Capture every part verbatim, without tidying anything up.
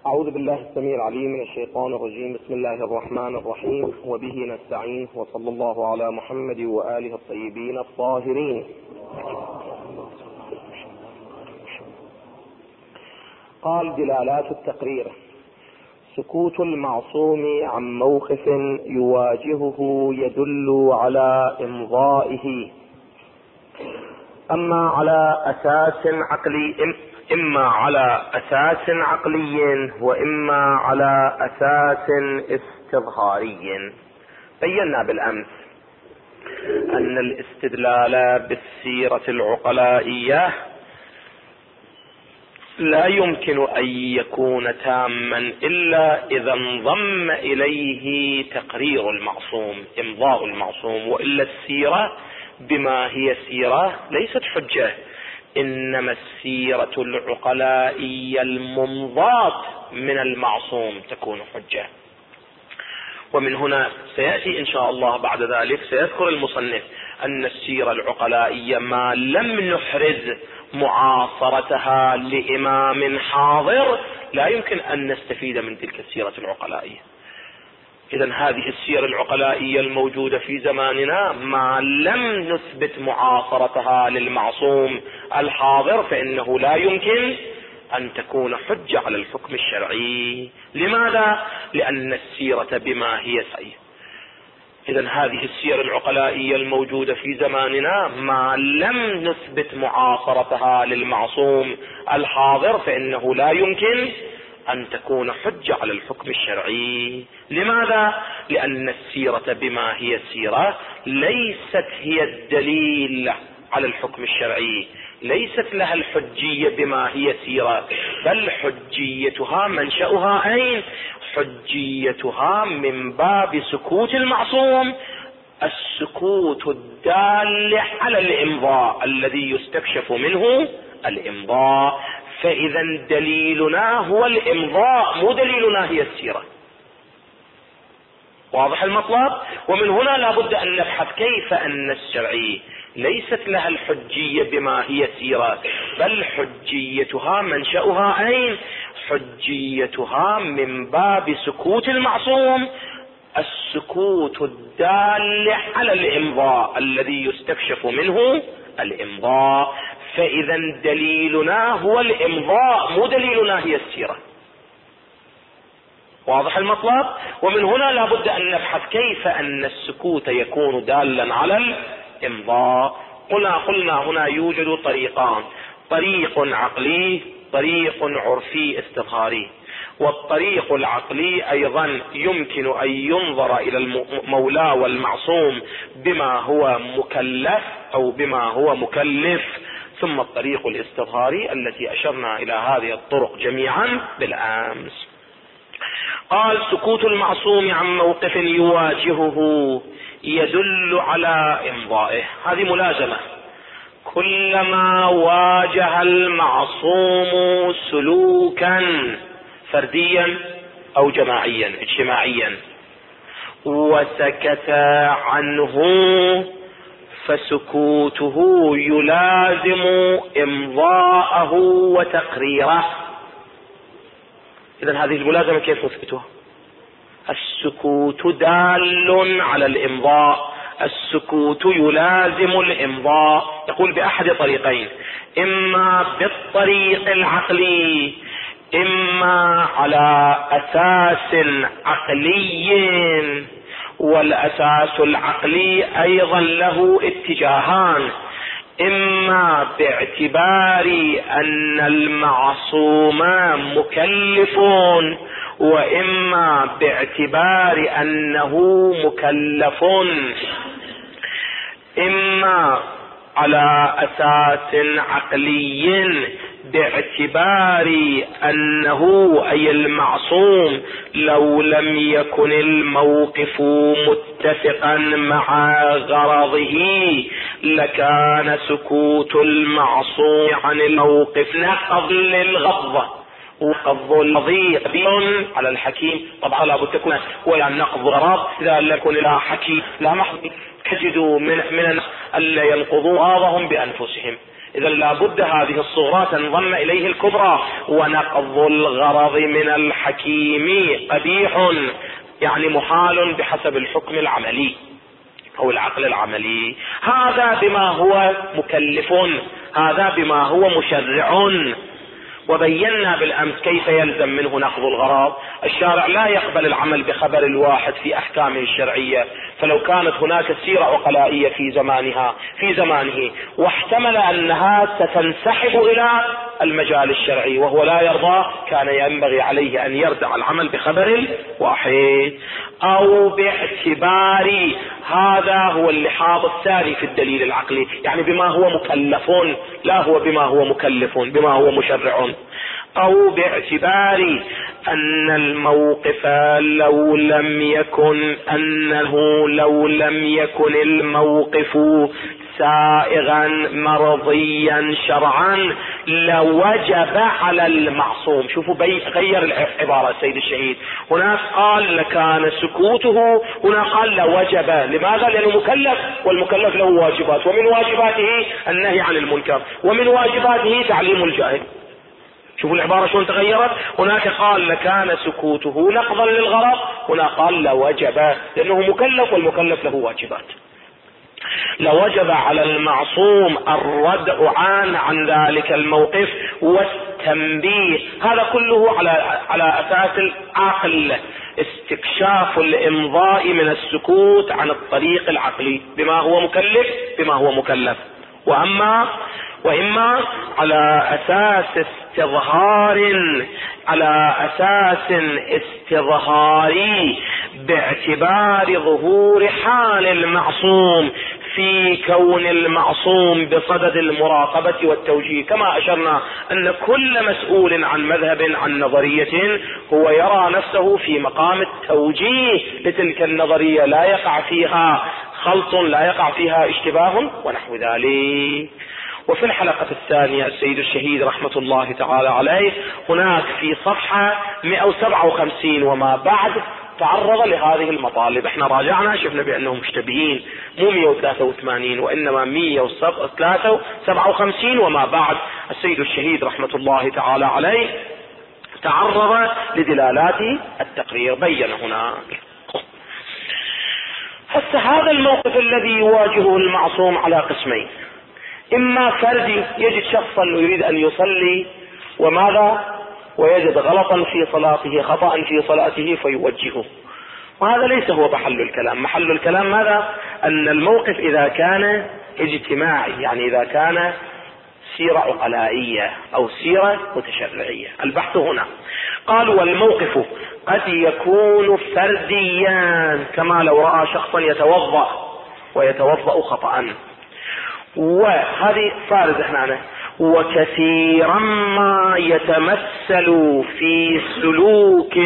أعوذ بالله السميع العليم من الشيطان الرجيم. بسم الله الرحمن الرحيم، وبه نستعين، وصلى الله على محمد وآله الطيبين الطاهرين. قال: دلالات التقرير: سكوت المعصوم عن موقف يواجهه يدل على إمضائه، أما على أساس عقلي إما على أساس عقلي وإما على أساس استظهاري. بينا بالأمس أن الاستدلال بالسيرة العقلائية لا يمكن أن يكون تاما إلا إذا انضم إليه تقرير المعصوم، إمضاء المعصوم، وإلا السيرة بما هي سيرة ليست حجة، إنما السيرة العقلائية الممضاة من المعصوم تكون حجة. ومن هنا سيأتي إن شاء الله بعد ذلك سيذكر المصنف أن السيرة العقلائية ما لم نحرز معاصرتها لإمام حاضر لا يمكن أن نستفيد من تلك السيرة العقلائية. إذن هذه السيرة العقلائية الموجودة في زماننا ما لم نثبت معاصرتها للمعصوم الحاضر فإنه لا يمكن أن تكون حجة على الحكم الشرعي. لماذا؟ لأن السيرة بما هي سيرة. إذن هذه السيرة العقلائية الموجودة في زماننا ما لم نثبت معاصرتها للمعصوم الحاضر فإنه لا يمكن أن تكون حجة على الحكم الشرعي. لماذا؟ لأن السيرة بما هي سيرة ليست هي الدليل على الحكم الشرعي، ليست لها الحجية بما هي سيرة، بل حجيتها منشأها أين؟ حجيتها من باب سكوت المعصوم، السكوت الدال على الإمضاء الذي يستكشف منه الإمضاء. فإذا دليلنا هو الإمضاء، مو دليلنا هي السيرة. واضح المطلب؟ ومن هنا لابد أن نبحث كيف أن الشرعي ليست لها الحجية بما هي سيرة، بل حجيتها منشأها أين؟ حجيتها من باب سكوت المعصوم، السكوت الدال على الإمضاء الذي يستكشف منه الإمضاء. فإذا دليلنا هو الإمضاء، مو دليلنا هي السيرة. واضح المطلب؟ ومن هنا لابد أن نبحث كيف أن السكوت يكون دالا على الإمضاء. قلنا قلنا هنا يوجد طريقان: طريق عقلي، طريق عرفي استظهاري. والطريق العقلي أيضا يمكن أن ينظر إلى المولى والمعصوم بما هو مكلف أو بما هو مكلف. ثم الطريق الاستظهاري التي أشرنا إلى هذه الطرق جميعا بالأمس. قال: سكوت المعصوم عن موقف يواجهه يدل على إمضائه. هذه ملازمة. كلما واجه المعصوم سلوكا فرديا أو جماعيا اجتماعيا وسكت عنه فسكوته يلازم إمضاءه وتقريره. إذن هذه الملازمة كيف نثبتها؟ السكوت دال على الإمضاء، السكوت يلازم الإمضاء. يقول بأحد طريقين: إما بالطريق العقلي، إما على أساس عقلي. والأساس العقلي أيضا له اتجاهان: إما باعتبار أن المعصوم مكلف، وإما باعتبار أنه مكلف. إما على أساس عقلي باعتبار أنه أي المعصوم لو لم يكن الموقف متفقا مع غرضه لكان سكوت المعصوم عن الموقف نقض للغض وقض الضيق على الحكيم. طبعا لابد تكون ولا نقض غرض إذا لم يكن لا حكيم لا محض تجدوا من من ألا ينقضوا غاضهم بأنفسهم. إذا لابد هذه الصغرى تنضم إليه الكبرى. ونقض الغرض من الحكيم قبيح، يعني محال بحسب الحكم العملي أو العقل العملي. هذا بما هو مكلف، هذا بما هو مشرع. وبينا بالأمس كيف يلزم منه نقض الغرض. الشارع لا يقبل العمل بخبر الواحد في أحكامه الشرعية، فلو كانت هناك سيرة عقلائية في زمانها في زمانه واحتمل أنها ستنسحب إلى المجال الشرعي وهو لا يرضى، كان ينبغي عليه أن يردع العمل بخبر واحد أو باعتبار. هذا هو اللحاظ الثاني في الدليل العقلي، يعني بما هو مكلف، لا هو بما هو مكلف، بما هو مشرع. أو باعتبار أن الموقف لو لم يكن أنه لو لم يكن الموقف سائغا مرضيا شرعا لوجب على المعصوم. شوفوا غير العبارة السيد الشهيد، هناك قال لكان سكوته، هنا قال لوجب. لماذا؟ لأنه مكلف، والمكلف له واجبات، ومن واجباته النهي عن المنكر، ومن واجباته تعليم الجاهل. شوفوا العبارة شلون تغيرت. هناك قال لكان سكوته نقضا للغرض، هنا قال لوجب لأنه مكلف والمكلف له واجبات. لوجب على المعصوم الردع عن عن ذلك الموقف والتنبيه. هذا كله على على أساس العقل، استكشاف الإمضاء من السكوت عن الطريق العقلي بما هو مكلف بما هو مكلف. وأما وإما على أساس استظهار على أساس استظهاري باعتبار ظهور حال المعصوم في كون المعصوم بصدد المراقبة والتوجيه. كما أشرنا أن كل مسؤول عن مذهب عن نظرية هو يرى نفسه في مقام التوجيه لتلك النظرية، لا يقع فيها خلط، لا يقع فيها اشتباه ونحو ذلك. وفي الحلقة الثانية السيد الشهيد رحمة الله تعالى عليه هناك في صفحة مئة وسبعة وخمسين وما بعد تعرض لهذه المطالب. احنا راجعنا شفنا بأنهم مشتبهين، مو مئة وثلاثة وثمانين وإنما مئة وسبعة وخمسين وما بعد. السيد الشهيد رحمة الله تعالى عليه تعرض لدلالات التقرير، بين هنا. هسه هذا الموقف الذي يواجهه المعصوم على قسمين: إما فردي، يجد شخصا يريد أن يصلي وماذا ويجد غلطا في صلاته، خطأ في صلاته فيوجهه، وهذا ليس هو محل الكلام. محل الكلام ماذا؟ أن الموقف إذا كان اجتماعي، يعني إذا كان سيرة عقلائية أو سيرة متشرعية. البحث هنا قال: والموقف قد يكون فرديا، كما لو رأى شخصا يتوضأ ويتوضأ خطأ، وهذه فارد هنا. وكثيرا ما يتمثل في سلوك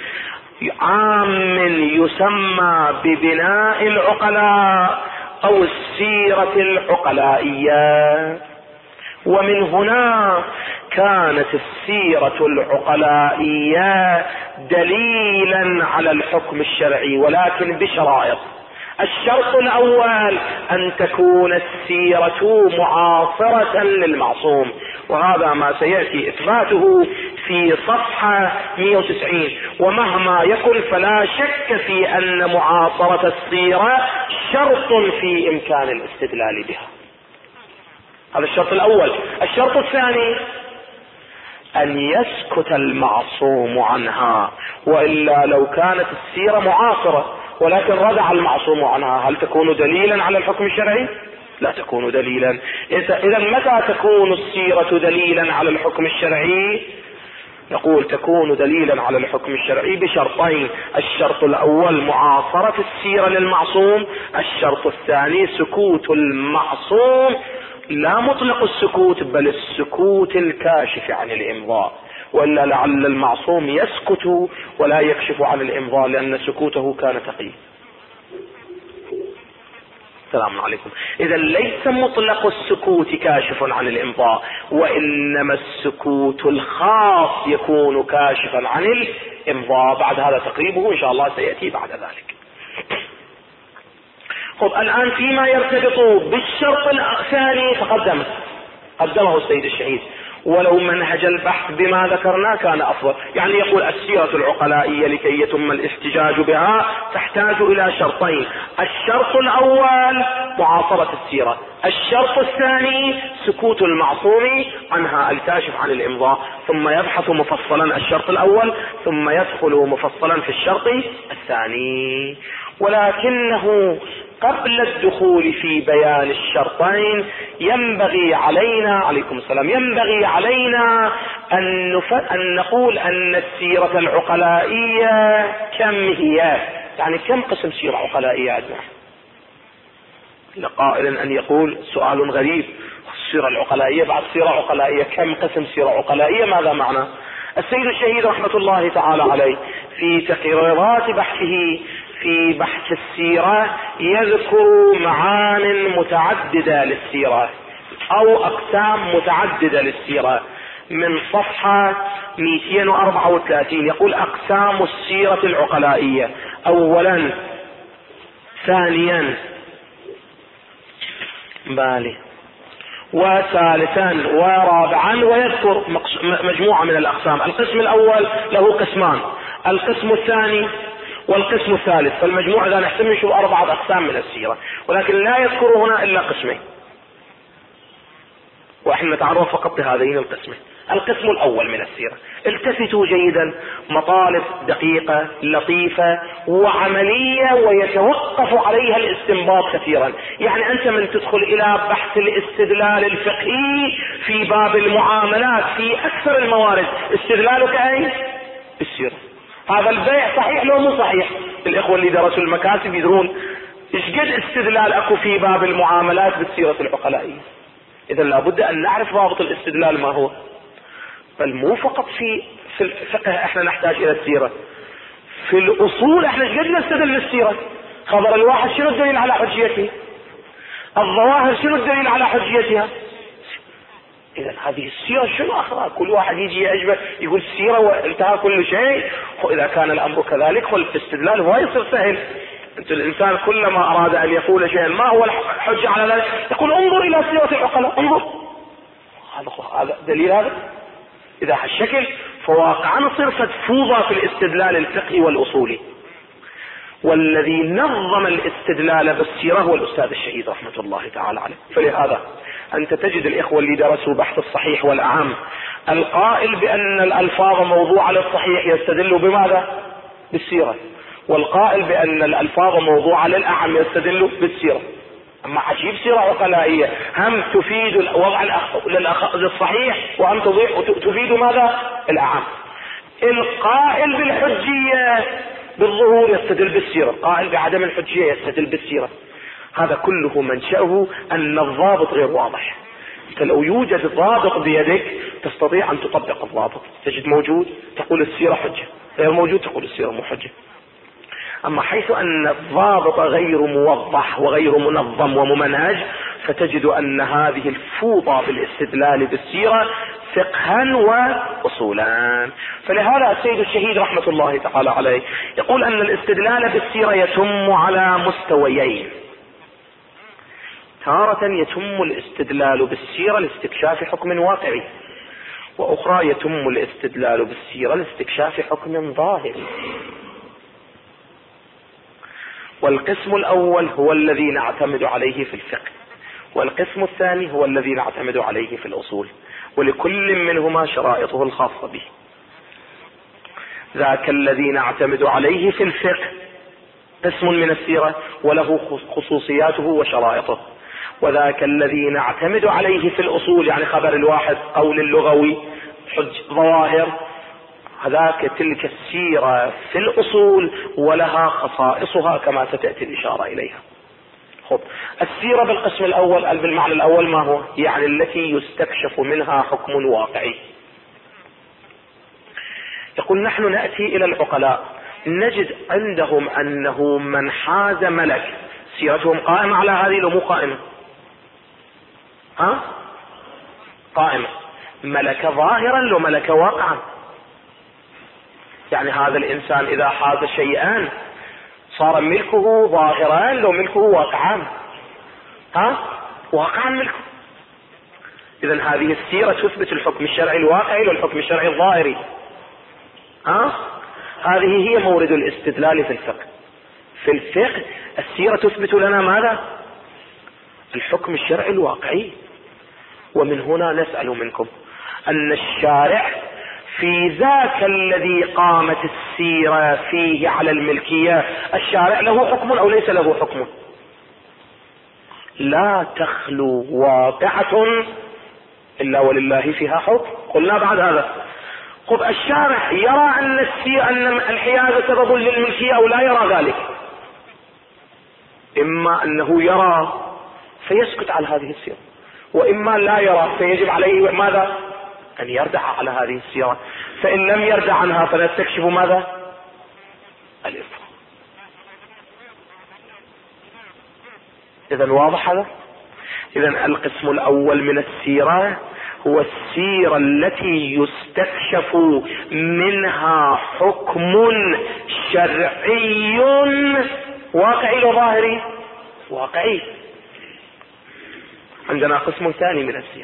عام يسمى ببناء العقلاء أو السيرة العقلائية. ومن هنا كانت السيرة العقلائية دليلا على الحكم الشرعي، ولكن بشرائط. الشرط الأول أن تكون السيرة معاصرة للمعصوم، وهذا ما سيأتي إثباته في صفحة مئة وتسعين. ومهما يكن فلا شك في أن معاصرة السيرة شرط في إمكان الاستدلال بها. هذا الشرط الأول. الشرط الثاني أن يسكت المعصوم عنها، وإلا لو كانت السيرة معاصرة ولكن ردع المعصوم عنها، هل تكون دليلا على الحكم الشرعي؟ لا تكون دليلا. إذا متى تكون السيرة دليلا على الحكم الشرعي؟ نقول تكون دليلا على الحكم الشرعي بشرطين: الشرط الأول معاصرة السيرة للمعصوم، الشرط الثاني سكوت المعصوم، لا مطلق السكوت بل السكوت الكاشف عن الإمضاء، وإلا لعل المعصوم يسكت ولا يكشف عن الإمضاء لأن سكوته كان تقي. السلام عليكم. إذا ليس مطلق السكوت كاشف عن الإمضاء، وإنما السكوت الخاص يكون كاشفا عن الإمضاء. بعد هذا تقريبه إن شاء الله سيأتي بعد ذلك. خب الآن فيما يرتبط بالشرط الثاني تقدم قدمه السيد الشهيد، ولو منهج البحث بما ذكرنا كان أفضل. يعني يقول السيرة العقلائية لكي يتم الاحتجاج بها تحتاج إلى شرطين: الشرط الأول معاصرة السيرة، الشرط الثاني سكوت المعصوم عنها الكاشف عن الإمضاء. ثم يبحث مفصلا الشرط الأول ثم يدخل مفصلا في الشرط الثاني. ولكنه قبل الدخول في بيان الشرطين ينبغي علينا عليكم السلام ينبغي علينا أن, نف... أن نقول أن السيرة العقلائية كم هي، يعني كم قسم سيرة عقلائية عندنا؟ لقائل أن يقول سؤال غريب، السيرة العقلائية بعد سيرة عقلائية، كم قسم سيرة عقلائية؟ ماذا معنى؟ السيد الشهيد رحمة الله تعالى عليه في تقريرات بحثه في بحث السيرة يذكر معان متعددة للسيرة أو أقسام متعددة للسيرة. من صفحة مئتين وأربعة وثلاثين يقول: أقسام السيرة العقلائية: أولا، ثانيا، بالي، وثالثا، ورابعا، ويذكر مجموعة من الأقسام. القسم الأول له قسمان، القسم الثاني والقسم الثالث، فالمجموع إذا نحسب نشوف أربعة أقسام من السيرة، ولكن لا يذكر هنا إلا قسمين، وإحنا نتعرف فقط بهذين القسمين. القسم الأول من السيرة، التفتوا جيدا، مطالب دقيقة لطيفة وعملية ويتوقف عليها الاستنباط كثيرا. يعني أنت من تدخل إلى بحث الاستدلال الفقهي في باب المعاملات في أكثر الموارد استدلالك أين؟ بالسيرة. هذا البيع صحيح لو مو صحيح؟ الإخوة اللي درسوا المكاسب يدرون إيش قد استدلال أكو في باب المعاملات بالسيرة العقلائية. إذا لابد أن نعرف ضابط الاستدلال ما هو، بل مو فقط في في الفقه احنا نحتاج إلى السيرة، في الأصول احنا ايش قد نستدل بالسيرة. خبر الواحد شنو الدليل على حجيته؟ الظواهر شنو الدليل على حجيتها؟ إذا هذه السيرة شنو أخرى؟ كل واحد يجي يعجبه يقول السيرة وانتهى كل شيء. إذا كان الأمر كذلك فالاستدلال هو يصير سهل. أنت الإنسان كلما أراد أن يقول شيئا ما هو الحجة على ذلك يقول انظر إلى سيرة العقلاء، انظر، هذا دليل. هذا إذا هالشكل فواقعا صرفت فوضى في الاستدلال الفقهي والأصولي. والذي نظم الاستدلال بالسيرة هو الأستاذ الشهيد رحمة الله تعالى عليه. فلهذا أنت تجد الإخوة اللي درسوا بحث الصحيح والأعم القائل بأن الألفاظ موضوعة للصحيح يستدل بماذا؟ بالسيرة، والقائل بأن الألفاظ موضوعة للأعم يستدل بالسيرة. أما عجيب سيرة عقلائية هم تفيد وضع للصحيح وهم تفيد ماذا؟ الأعم. القائل بالحجية بالظهور يستدل بالسيرة، قائل بعدم الحجية يستدل بالسيرة. هذا كله منشأه أن الضابط غير واضح. انت لو يوجد ضابط بيدك تستطيع أن تطبق الضابط، تجد موجود تقول السيرة حجة، غير موجود تقول السيرة مو حجة. أما حيث أن الضابط غير موضح وغير منظم وممنهج فتجد أن هذه الفوضى بالاستدلال بالسيرة فقها وأصولا. فلهذا السيد الشهيد رحمة الله تعالى عليه يقول أن الاستدلال بالسيرة يتم على مستويين. تارة يتم الاستدلال بالسيرة لاستكشاف حكم واقعي، وأخرى يتم الاستدلال بالسيرة لاستكشاف حكم ظاهري. والقسم الأول هو الذي نعتمد عليه في الفقه، والقسم الثاني هو الذي نعتمد عليه في الأصول، ولكل منهما شرائطه الخاصة به. ذاك الذي نعتمد عليه في الفقه قسم من السيرة وله خصوصياته وشرائطه، وذاك الذي نعتمد عليه في الأصول يعني خبر الواحد قول اللغوي حج ظواهر، هذاك تلك السيرة في الأصول ولها خصائصها كما ستأتي الإشارة إليها. خب السيرة بالقسم الأول بالمعنى الأول ما هو؟ يعني التي يستكشف منها حكم واقعي. يقول نحن نأتي إلى العقلاء نجد عندهم أنه من حاز ملك سيرتهم قائمة على هذه لو مو قائمة؟ ها؟ قائمة. ملك ظاهرا لو ملك واقعا. يعني هذا الإنسان إذا حاز شيئان صار ملكه ظاهران لو ملكه واقعان. ها؟ واقعا ملكه. إذن هذه السيرة تثبت الحكم الشرعي الواقعي والحكم الشرعي الظاهري. أه؟ هذه هي مورد الاستدلال في الفقه. في الفقه السيرة تثبت لنا ماذا؟ الحكم الشرعي الواقعي. ومن هنا نسأل منكم أن الشارع في ذاك الذي قامت السيرة فيه على الملكية، الشارع له حكم أو ليس له حكم؟ لا تخلو واقعة إلا ولله فيها حكم. قلنا بعد هذا قب الشارع يرى أن السيرة أن الحيازة سبب للملكية أو لا يرى ذلك؟ إما أنه يرى فيسكت على هذه السيرة، وإما لا يرى فيجب عليه ماذا؟ أن يردع على هذه السيرة. فإن لم يردع عنها فنستكشف ماذا؟ الإثم. إذن واضح هذا؟ إذن القسم الأول من السيرة هو السيرة التي يستكشف منها حكم شرعي واقعي وظاهري. واقعي. عندنا قسم ثاني من السيرة،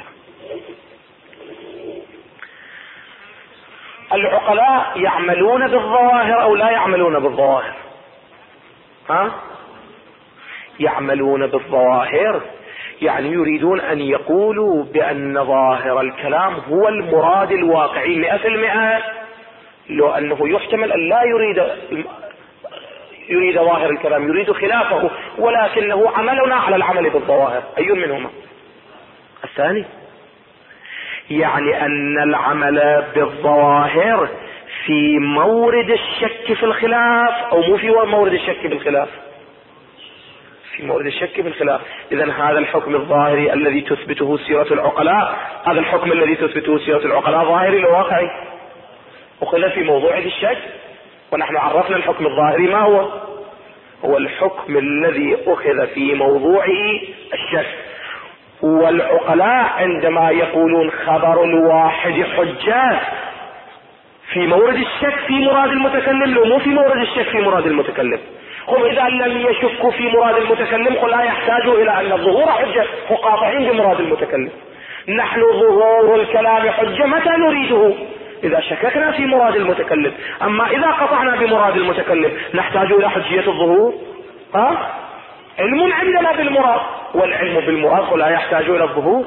العقلاء يعملون بالظواهر أو لا يعملون بالظواهر؟ ها؟ يعملون بالظواهر، يعني يريدون أن يقولوا بأن ظاهر الكلام هو المراد الواقعي مئة في المئة، لو أنه يحتمل أن لا يريد يريد ظاهر الكلام، يريد خلافه، ولكنه عملنا على العمل بالظواهر. أي منهما؟ الثاني. يعني أن العمل بالظواهر في مورد الشك في الخلاف أو مو في مورد الشك بالخلاف؟ في مورد الشك بالخلاف. إذن هذا الحكم الظاهري الذي تثبته سيرة العقلاء، هذا الحكم الذي تثبته سيرة العقلاء ظاهري لواقعي، وخذ في موضوع الشك. ونحن عرفنا الحكم الظاهري ما هو؟ هو الحكم الذي أخذ في موضوعه الشك. والعقلاء عندما يقولون خبر الواحد حجة في مورد الشك في مراد المتكلم، لو مو في مورد الشك في مراد المتكلم. هم إذا لم يشكوا في مراد المتكلم لا يحتاجوا إلى أن الظهور حجة، مقاطعين بمراد المتكلم. نحن ظهور الكلام حجة متى نريده؟ إذا شككنا في مراد المتكلم. أما إذا قطعنا بمراد المتكلم نحتاج إلى حجية الظهور؟ ها؟ علم عندنا بالمراد، والعلم بالمراد لا يحتاج إلى الظهور.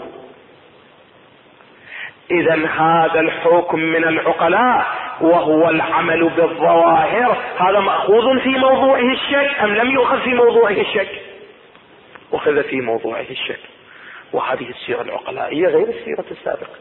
إذن هذا الحكم من العقلاء وهو العمل بالظواهر، هذا مأخوذ في موضوعه الشك أم لم يؤخذ في موضوعه الشك؟ أخذ في موضوعه الشك. وهذه السيرة العقلائية غير السيرة السابقة.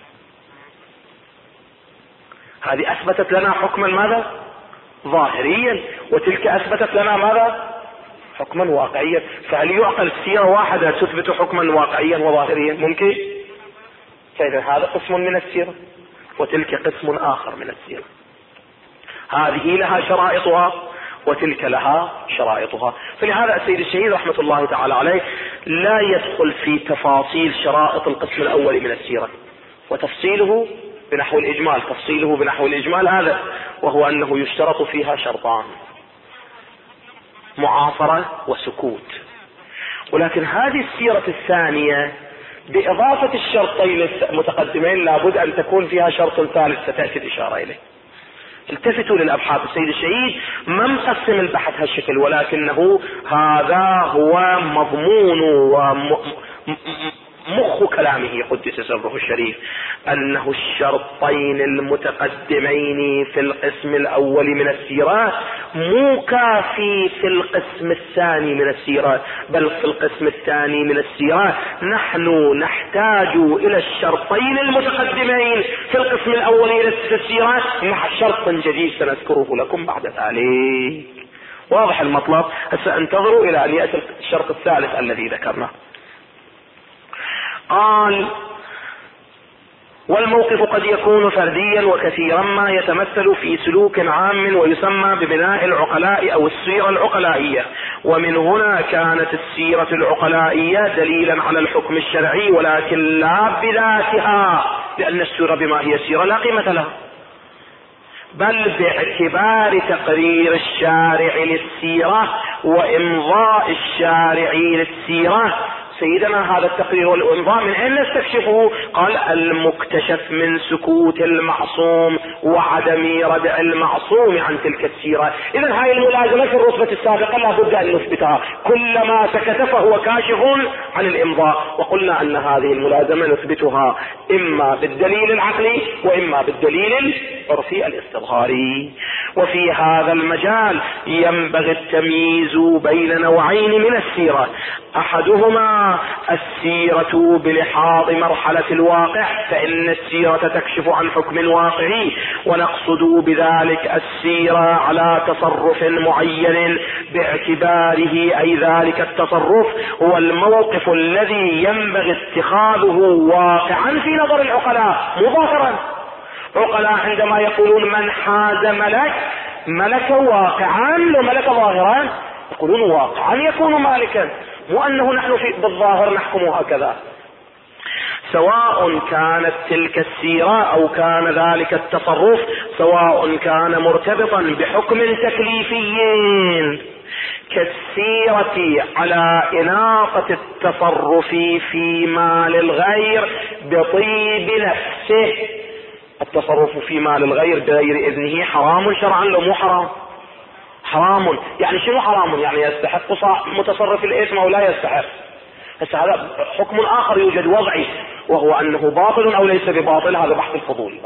هذه أثبتت لنا حكما ماذا؟ ظاهريا، وتلك أثبتت لنا ماذا؟ حكما واقعيا. فهل يعقل سيرة واحدة تثبت حكما واقعيا وظاهريا؟ ممكن؟ فإذا هذا قسم من السيرة وتلك قسم آخر من السيرة. هذه لها شرائطها وتلك لها شرائطها. فلهذا السيد الشهيد رحمة الله تعالى عليه لا يدخل في تفاصيل شرائط القسم الأول من السيرة، وتفصيله بنحو الإجمال، تفصيله بنحو الإجمال هذا، وهو أنه يشترط فيها شرطان: معاصرة وسكوت. ولكن هذه السيرة الثانية بإضافة الشرطين المتقدمين لابد أن تكون فيها شرط ثالث ستأتي الإشارة إليه. التفتوا للأبحاث، السيد الشهيد ما مقسم البحث هالشكل، ولكنه هذا هو مضمون ومخ كلامه قدس سره الشريف، أنه الشرطين المتقدمين في القسم الأول من السيرة مو كافي في القسم الثاني من السيرة، بل في القسم الثاني من السيرة نحن نحتاج إلى الشرطين المتقدمين في القسم الأول من السيرة مع شرط جديد سنذكره لكم بعد ذلك. واضح المطلب؟ هسه انتظروا إلى أن يأتي الشرط الثالث الذي ذكرناه. قال: والموقف قد يكون فرديا وكثيرا ما يتمثل في سلوك عام ويسمى ببناء العقلاء أو السيرة العقلائية، ومن هنا كانت السيرة العقلائية دليلا على الحكم الشرعي، ولكن لا بذاتها، لأن السيرة بما هي سيرة لا قيمة لها، بل باعتبار تقرير الشارع للسيرة وإمضاء الشارع للسيرة سيدنا هذا التقرير والإمضاء من أين نستكشفه؟ قال المكتشف من سكوت المعصوم وعدم ردع المعصوم عن تلك السيرة. إذن هاي الملازمة في الرتبة السابقة لا بد أن نثبتها، كلما سكت فهو كاشف عن الإمضاء. وقلنا أن هذه الملازمة نثبتها إما بالدليل العقلي وإما بالدليل العرفي الاستظهاري. وفي هذا المجال ينبغي التمييز بين نوعين من السيرة، أحدهما السيرة بلحاظ مرحلة الواقع، فإن السيرة تكشف عن حكم واقعي، ونقصد بذلك السيرة على تصرف معين باعتباره أي ذلك التصرف هو الموقف الذي ينبغي اتخاذه واقعا في نظر العقلاء مظاهرا. عقلاء عندما يقولون من حاز ملك ملك واقعا لو ملك ظاهرا، يقولون واقعا يكون مالكا، مو أنه نحن في بالظاهر نحكم هكذا. سواء كانت تلك السيرة أو كان ذلك التصرف، سواء كان مرتبطا بحكم تكليفي كالسيرة على إناقة التصرف في مال الغير بطيب نفسه. التصرف في مال الغير بغير إذنه حرام شرعا لو مو حرام؟ حرام. يعني شنو حرام؟ يعني يستحق متصرف الإثم أو لا يستحق. بس هذا حكم آخر يوجد وضعي، وهو أنه باطل أو ليس بباطل، هذا بحث الفضول.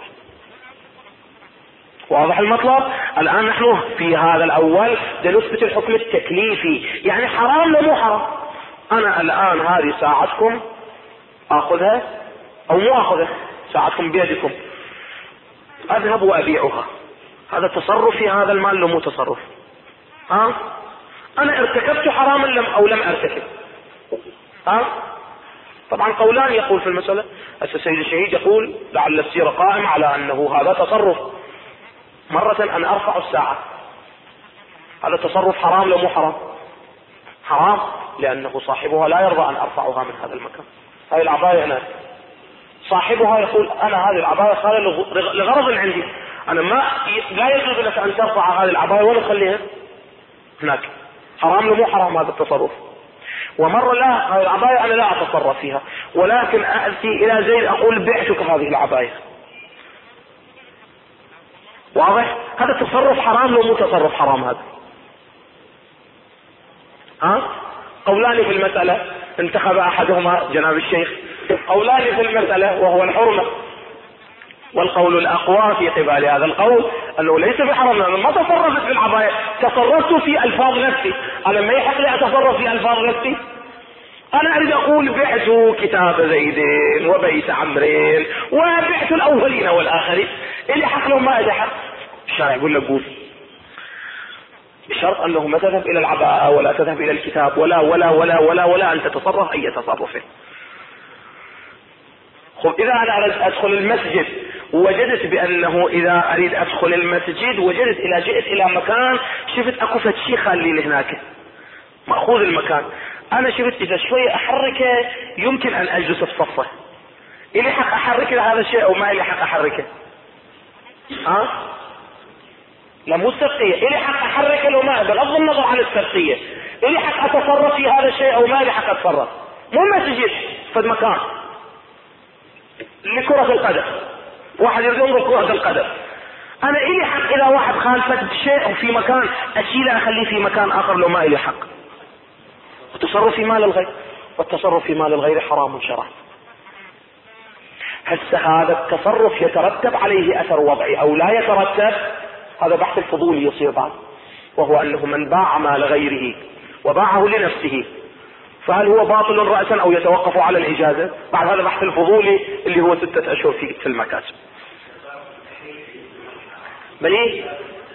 واضح المطلب؟ الآن نحن في هذا الأول نثبت الحكم التكليفي، يعني حرام لو مو حرام. أنا الآن هذه ساعتكم أخذها أو مو أخذها، ساعتكم بيدكم، أذهب وأبيعها، هذا تصرف في هذا المال لو مو تصرف؟ ها؟ أنا ارتكبت حراما لم أو لم أرتكب؟ ها؟ طبعا قولان يقول في المسألة. السيد الشهيد يقول لعل السيرة قائم على أنه هذا تصرف، مرة أن أرفع الساعة، هذا تصرف حرام لو مو حرام؟ حرام، لأنه صاحبها لا يرضى أن أرفعها من هذا المكان. هذه العباية أنا صاحبها يقول أنا هذه العباية خالة لغرض عندي، أنا ما لا يجوز لك أن ترفع هذه العباية ولا تخليها هناك. حرام لو مو حرام هذا التصرف؟ ومرة لا، هذه العباية أنا لا أتصرف فيها، ولكن أأتي إلى زيد أقول بعتك هذه العباية. واضح؟ هذا تصرف حرام لو مو تصرف حرام هذا؟ ها؟ قولان في المسألة، انتخب أحدهما جناب الشيخ قولان في المسألة وهو الحرمة، والقول الأقوى في قبال هذا القول أنه ليس بحرام. أنا ما تصرفت في العباية، تصرفت في ألفاظ نفسي. أنا ما يحق لي أتصرف في ألفاظ نفسي. أنا أريد أقول بعت كتاب زيدين وبيت عمرين وبعت الأولين والآخرين، اللي حق لهم ما أجي حق. الشارع يقول لك قول، بشرط أنه ما تذهب إلى العباءة ولا تذهب إلى الكتاب ولا ولا ولا ولا ولا أن تتصرف أي تصرف. خب إذا أنا أريد أدخل المسجد وجدت بأنه إذا أريد أدخل المسجد وجدت إلى جئت إلى مكان شفت أكو شيء خالي هناك مأخوذ المكان، أنا شفت إذا شوية أحركه يمكن أن أجلس في صفه، إلي حق أحرك هذا الشيء أو ما إلي حق أحركه؟ ها؟ لا مو السبقية، إلي حق أحركه لو ما، بغض النظر عن السبقية، إلي حق أتصرف في هذا الشيء أو ما إلي حق أتصرف. مو مسجد في مكان لكرة القدم، واحد يريد ينظر كرة القدم، أنا إلي حق إذا واحد خالفت شيء في مكان أشيله أخليه في مكان آخر لو ما إلي حق. التصرف في مال الغير، والتصرف في مال الغير حرام شرعا. هسه هذا التصرف يترتب عليه أثر وضعي أو لا يترتب، هذا بحث الفضول يصير بعد، وهو أنه من باع مال غيره وباعه لنفسه فهل هو باطل رأسا أو يتوقف على الإجازة؟ بعد هذا بحث الفضولي اللي هو ستة أشهر في في المكاسب. بني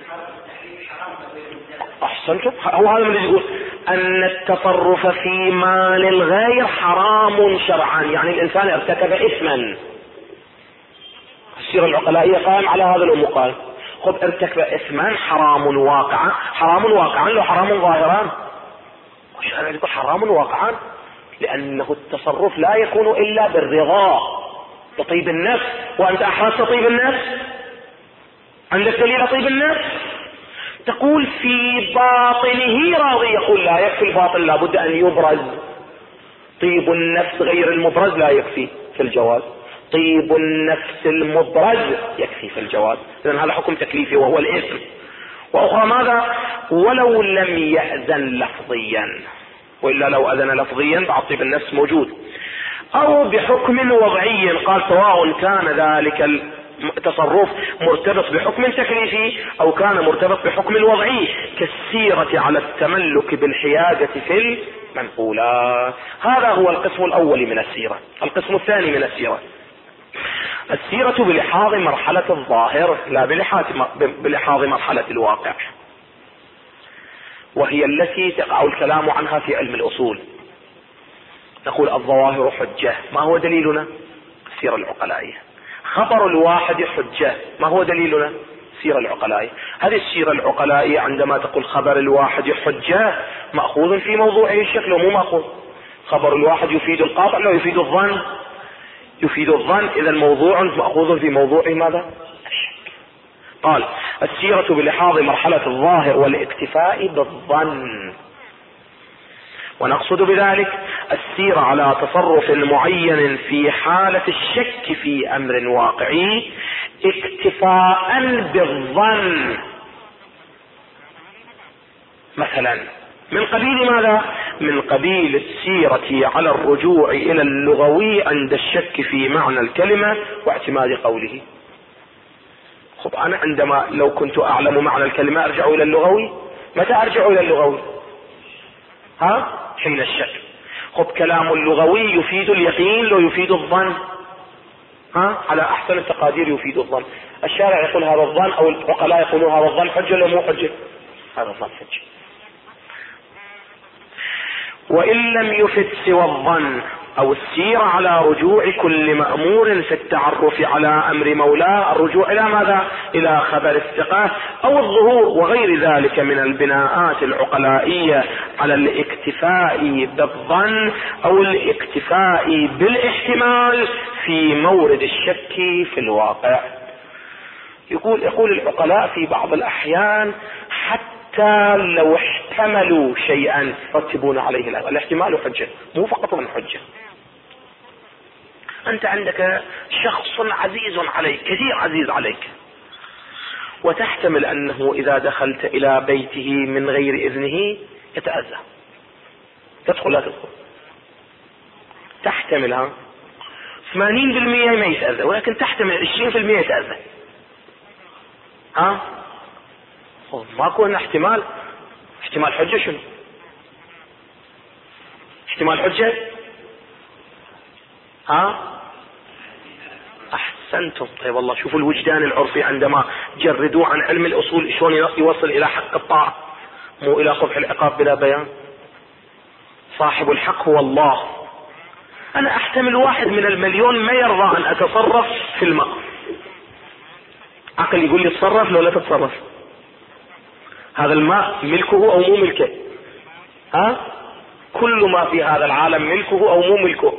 أحسنتم، هو هذا اللي يقول أن التصرف في مال الغير حرام شرعا، يعني الإنسان ارتكب إثما. السيرة العقلائية قائم على هذا المقال. خذ ارتكب إثما حرام واقعا، حرام واقعا لو حرام ظاهرا، والشارع يقول حرام واقعا، لأنه التصرف لا يكون إلا بالرضا بطيب النفس، وأنت أحرزت طيب النفس، عندك دليل طيب النفس، تقول في باطنه راضي، يقول لا يكفي الباطل لابد أن يبرز، طيب النفس غير المبرز لا يكفي في الجواز، طيب النفس المبرز يكفي في الجواز، لأن هذا حكم تكليفي وهو الإثم. وأخرى ماذا؟ ولو لم يأذن لفظيا، وإلا لو أذن لفظيا بعد طيب النفس موجود. أو بحكم وضعي، قال سواء كان ذلك التصرف مرتبط بحكم تكليفي أو كان مرتبط بحكم وضعي، كالسيرة على التملك بالحيادة في المنقولات. هذا هو القسم الأول من السيرة. القسم الثاني من السيرة، السيرة بلحاظ مرحلة الظاهر لا بلحاظ مرحلة الواقع، وهي التي تقع الكلام عنها في علم الأصول. نقول الظواهر حجة، ما هو دليلنا؟ السيرة العقلائية. خبر الواحد حجة، ما هو دليلنا؟ السيرة العقلائية. هذه السيرة العقلائية عندما تقول خبر الواحد حجة مأخوذ في موضوعه الشكل ومو مأخوذ. خبر الواحد يفيد القاطع لا يفيد الظن؟ يفيد الظن. إذا الموضوع مأخوذ في موضوعه ماذا؟ الشك. قال السيرة بلحاظ مرحلة الظاهر والاكتفاء بالظن، ونقصد بذلك السيرة على تصرف معين في حالة الشك في أمر واقعي اكتفاء بالظن. مثلا من قبيل ماذا؟ من قبيل السيرة على الرجوع إلى اللغوي عند الشك في معنى الكلمة واعتماد قوله. خب أنا عندما لو كنت أعلم معنى الكلمة أرجع إلى اللغوي. متى أرجع إلى اللغوي؟ ها؟ حين الشك. خب كلام اللغوي يفيد اليقين لو يفيد الظن؟ ها؟ على أحسن التقادير يفيد الظن. الشارع يقول هذا الظن أو العقلاء يقولون هذا الظن حجة ولا مو حجة؟ هذا الظن حجة. وإن لم يفد سوى الظن أو السير على رجوع كل مأمور في التعرف على أمر مولاه، الرجوع إلى ماذا؟ إلى خبر الثقة أو الظهور وغير ذلك من البناءات العقلائية على الاكتفاء بالظن أو الاكتفاء بالاحتمال في مورد الشك في الواقع. يقول يقول العقلاء في بعض الأحيان حتى لو احتملوا شيئا يرتبون عليه الأمر. الاحتمال حجة، مو فقط من حجة. أنت عندك شخص عزيز عليك، كثير عزيز عليك، وتحتمل أنه إذا دخلت إلى بيته من غير إذنه يتأذى. تدخل لا تدخل؟ تحتملها ثمانين بالمئة ما يتأذى، ولكن تحتمل عشرين بالمئة يتأذى. ها؟ ما كون احتمال. احتمال حجة شنو؟ احتمال حجة؟ ها؟ احسنتم. طيب والله شوفوا الوجدان العرفي عندما جردوه عن علم الاصول شلون يوصل الى حق الطاعة مو الى قبح العقاب بلا بيان. صاحب الحق هو الله. انا احتمل واحد من المليون ما يرضى ان اتصرف في الماء، عقل يقول لي تصرف لو لا تتصرف. هذا الماء ملكه او مو ملكه؟ ها؟ كل ما في هذا العالم ملكه او مو ملكه؟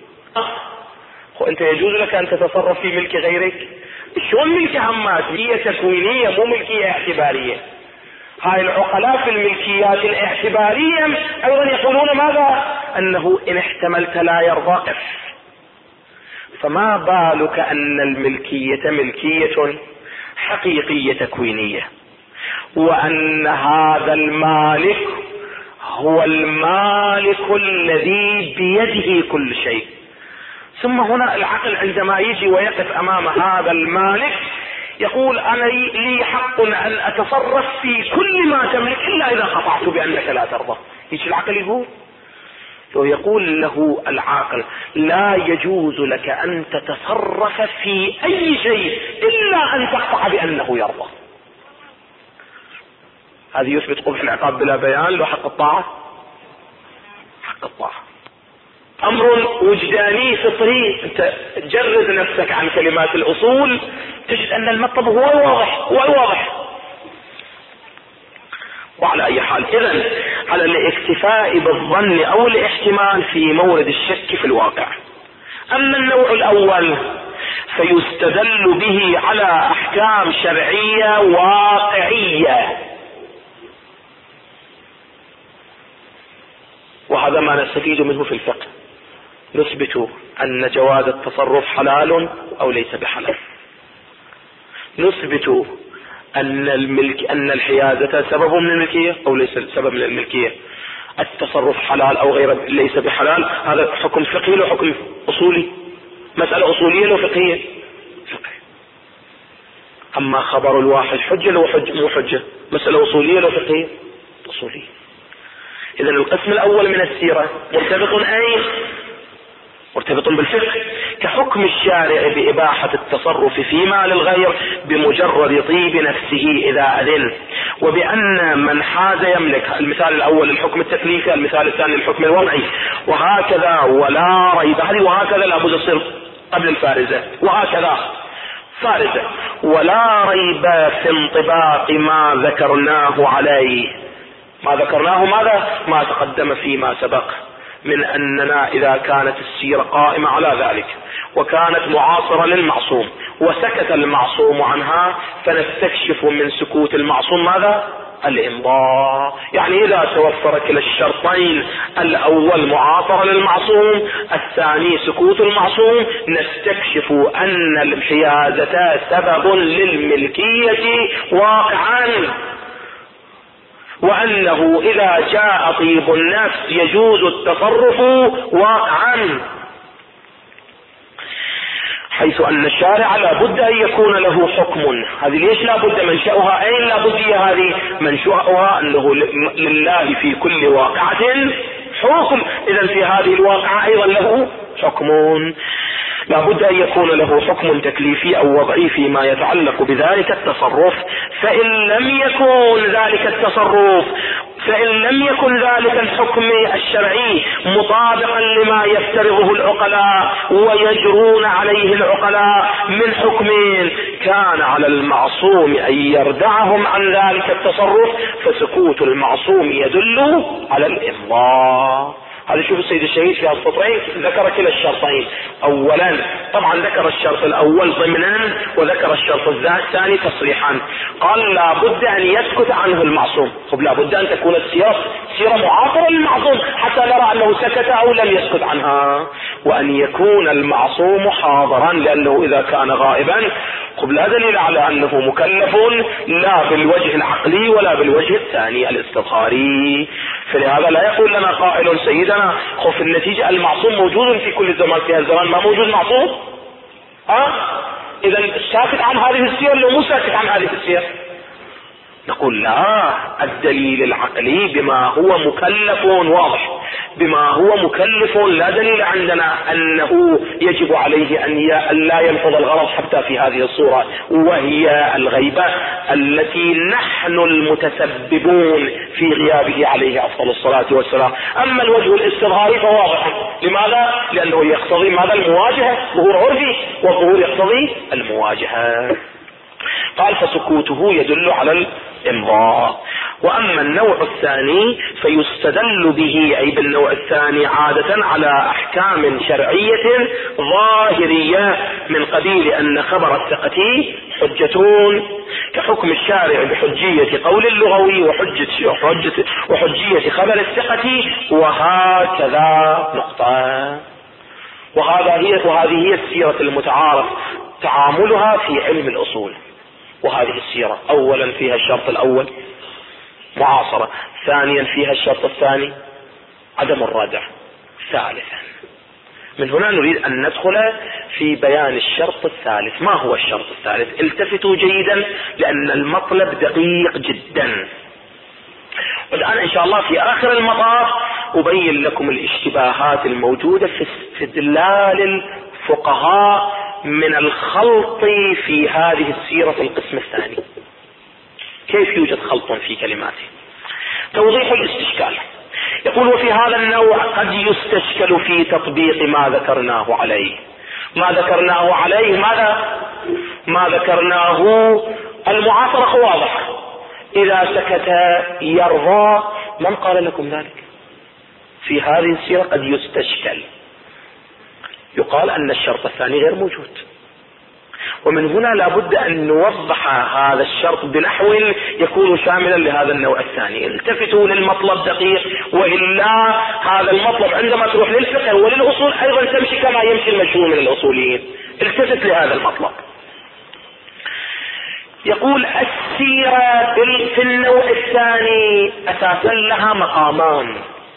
وانت يجوز لك ان تتصرف في ملك غيرك؟ شلون ملك عمات؟ هي تكوينية مو ملكية اعتبارية. هاي العقلاء في الملكيات الاعتبارية ايضا يقولون ماذا؟ انه ان احتملت لا يرضى. فما بالك ان الملكية ملكية حقيقية تكوينية، وان هذا المالك هو المالك الذي بيده كل شيء. ثم هنا العقل عندما يجي ويقف امام هذا المالك يقول انا لي حق ان اتصرف في كل ما تملك الا اذا قطعت بانك لا ترضى. يجي العقل يقول ويقول له العاقل لا يجوز لك ان تتصرف في اي شيء الا ان تقطع بانه يرضى. هذه يثبت قبح العقاب بلا بيان لو حق الطاعة. حق الطاعة امر وجداني فطري. انت تجرد نفسك عن كلمات الاصول تجد ان المطلب هو الواضح هو الواضح. وعلى اي حال اذن على الاكتفاء بالظن او الاحتمال في مورد الشك في الواقع. اما النوع الاول فيستدل به على احكام شرعية واقعية، وهذا ما نستفيد منه في الفقه. نثبت أن جواز التصرف حلال أو ليس بحلال. نثبت أن الملك أن الحيازة سبب من الملكية أو ليس سبب من الملكية. التصرف حلال أو غير ليس بحلال، هذا حكم فقهي لو حكم أصولي، مسألة أصولية لو فقهية. أما خبر الواحد حجة لو حجة مو حجة، مسألة أصولية لو فقهية أصولية. إذن القسم الأول من السيرة مرتبط أين؟ مرتبط بالفقه، كحكم الشارع بإباحة التصرف في مال الغير بمجرد طيب نفسه إذا أذن، وبأن من حاز يملك. المثال الأول الحكم التكليفي، المثال الثاني الحكم الوضعي، وهكذا ولا ريب. هذه وهكذا لابد تصير قبل الفارزة، وهكذا فارزة. ولا ريب في انطباق ما ذكرناه عليه. ما ذكرناه ماذا؟ ما تقدم فيما سبق من أننا إذا كانت السيرة قائمة على ذلك وكانت معاصرة للمعصوم وسكت المعصوم عنها، فنستكشف من سكوت المعصوم ماذا؟ الإمضاء. يعني إذا توفر كلا الشرطين، الأول معاصرة للمعصوم، الثاني سكوت المعصوم، نستكشف أن الحيازة سبب للملكية واقعا، وأنه إذا جاء طيب النفس يجوز التصرف واقعا، حيث أن الشارع لا بد أن يكون له حكم. هذه ليش لا بد منشأها؟ أين لا بد هذه منشأها؟ أنه لله في كل واقعة حكم، إذن في هذه الواقعة أيضا له حكم. لا بد أن يكون له حكم تكليفي أو وضعي فيما يتعلق بذلك التصرف. فإن لم يكن ذلك التصرف فإن لم يكن ذلك الحكم الشرعي مطابقا لما يفترضه العقلاء ويجرون عليه العقلاء من حكمين، كان على المعصوم أن يردعهم عن ذلك التصرف، فسكوت المعصوم يدل على الإمضاء. هذا شوف السيد الشهيد في السطرين ذكر كلا الشرطين. اولا طبعا ذكر الشرط الاول ضمنا وذكر الشرط الثاني تصريحا. قال لا بد ان يسكت عنه المعصوم. طب لا بد ان تكون السيرة سيرة معاصرة للمعصوم حتى نرى انه سكت او لم يسكت عنها، وان يكون المعصوم حاضرا، لانه اذا كان غائبا قبل لا دليل على انه مكلف لا بالوجه العقلي ولا بالوجه الثاني الاستظهاري. فلهذا لا يقول لنا قائل سيدنا خوف النتيجة المعصوم موجود في كل زمان، في هالزمان ما موجود معصوم. اه اذا ساكت عن هذه السير لو مو ساكت عن هذه السير. نقول لا، الدليل العقلي بما هو مكلف واضح، بما هو مكلف لا دليل عندنا انه يجب عليه ان لا ينفذ الغرض حتى في هذه الصورة، وهي الغيبة التي نحن المتسببون في غيابه عليه افضل الصلاة والسلام. اما الوجه الاستظهاري فواضح. لماذا؟ لانه يقتضي ماذا؟ المواجهة، ظهور عرفي، والظهور يقتضي المواجهة. قال فسكوته يدل على الإمضاء. وأما النوع الثاني فيستدل به، أي بالنوع الثاني عادة على أحكام شرعية ظاهرية من قبيل أن خبر الثقة حجتون، كحكم الشارع بحجية قول اللغوي وحجة, وحجة, وحجية خبر الثقة، وهكذا نقطة. وهذا هي وهذه هي السيرة المتعارف تعاملها في علم الأصول. وهذه السيرة اولا فيها الشرط الاول معاصرة، ثانيا فيها الشرط الثاني عدم الردع، ثالثا من هنا نريد ان ندخل في بيان الشرط الثالث. ما هو الشرط الثالث؟ التفتوا جيدا لان المطلب دقيق جدا. والان ان شاء الله في اخر المطاف ابين لكم الاشتباهات الموجودة في استدلال الفقهاء من الخلط في هذه السيرة القسم الثاني. كيف يوجد خلط في كلماته؟ توضيح الاستشكال. يقول وفي هذا النوع قد يستشكل في تطبيق ما ذكرناه عليه. ما ذكرناه عليه ماذا؟ ما ذكرناه المعاصرة واضح، إذا سكت يرضى. من قال لكم ذلك؟ في هذه السيرة قد يستشكل، يقال أن الشرط الثاني غير موجود. ومن هنا لابد أن نوضح هذا الشرط بنحو يكون شاملا لهذا النوع الثاني. التفتوا للمطلب دقيق، وإلا هذا المطلب عندما تروح للفقه وللأصول أيضا تمشي كما يمشي المشهور من الأصوليين. التفت لهذا المطلب. يقول السيرة في النوع الثاني أساسا لها مقامان.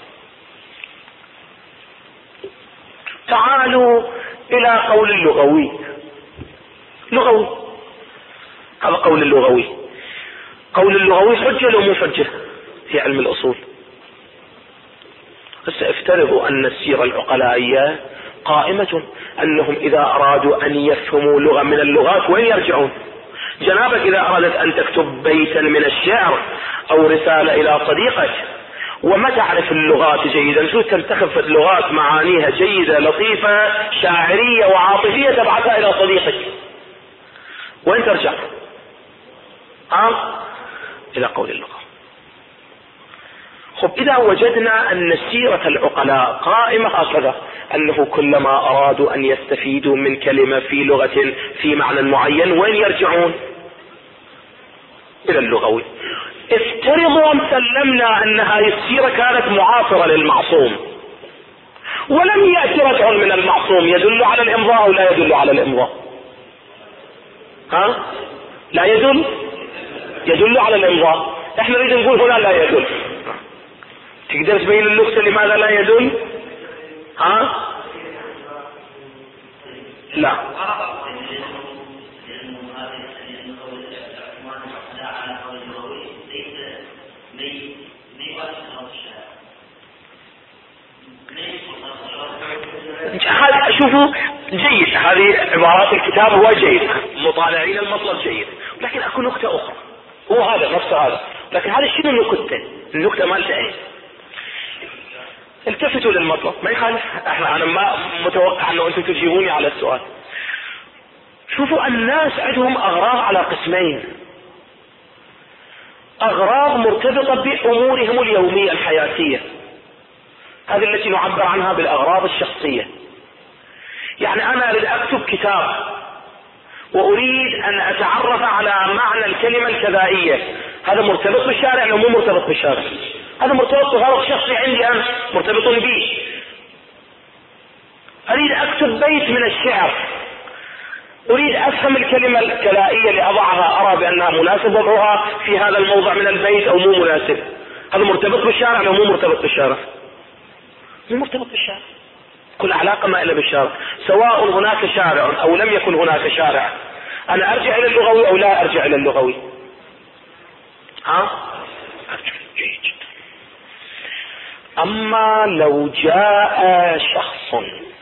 تعالوا إلى قول اللغوي. لغوي، هذا قول اللغوي. قول اللغوي حجة لو مو حجة في علم الأصول؟ هسه افترضوا أن السيرة العقلائية قائمة، أنهم إذا أرادوا أن يفهموا لغة من اللغات وين يرجعون؟ جنابك إذا أرادت أن تكتب بيتا من الشعر أو رسالة إلى صديقك وما تعرف اللغات جيدا، شو تنتخب اللغات معانيها جيدة لطيفة شاعرية وعاطفية تبعثها إلى صديقك، وين ترجع؟ ها؟ إلى قول اللغة. خب إذا وجدنا أن سيرة العقلاء قائمة هكذا، أنه كلما أرادوا أن يستفيدوا من كلمة في لغة في معنى معين وين يرجعون؟ إلى اللغوي. افترضوا أن سلمنا أن هذه السيرة كانت معاصرة للمعصوم، ولم يأتي رجع من المعصوم يدل على الإمضاء أو لا يدل على الإمضاء؟ ها؟ لا يدل؟ يدل على الإمضاء. احنا نريد نقول هنا لا يدل. تقدر تبين اللغة لماذا لا يدل؟ ها؟ لا. شوفوا جيد، هذه عبارات الكتاب هو جيد، مطالعين المطلب جيد، لكن اكو نكتة اخرى. هو هذا نفس هذا، لكن هذا شنو النكتة؟ النكتة مالته ايه؟ التفتوا للمطلب، ما يخالف. احنا انا ما متوقع انه انتم تجيبوني على السؤال. شوفوا الناس عندهم اغراض على قسمين. اغراض مرتبطة بامورهم اليومية الحياتية، هذه التي نعبر عنها بالاغراض الشخصية. يعني انا اريد اكتب كتاب واريد ان اتعرف على معنى الكلمة الكذائية، هذا مرتبط بالشارع او مو مرتبط بالشارع؟ هذا مرتبط بغرض شخصي عندي انا، مرتبط بي. اريد اكتب بيت من الشعر، اريد افهم الكلمة الكلائية لاضعها، ارى بانها مناسب وضعها في هذا الموضع من البيت او مو مناسب. هذا مرتبط بالشارع او مو مرتبط بالشارع؟ مو مرتبط بالشارع، كل علاقة ما إلا بالشارع، سواء هناك شارع او لم يكن هناك شارع. انا ارجع الى اللغوي او لا ارجع الى اللغوي؟ ها؟ ارجع. جيد جدا. اما لو جاء شخص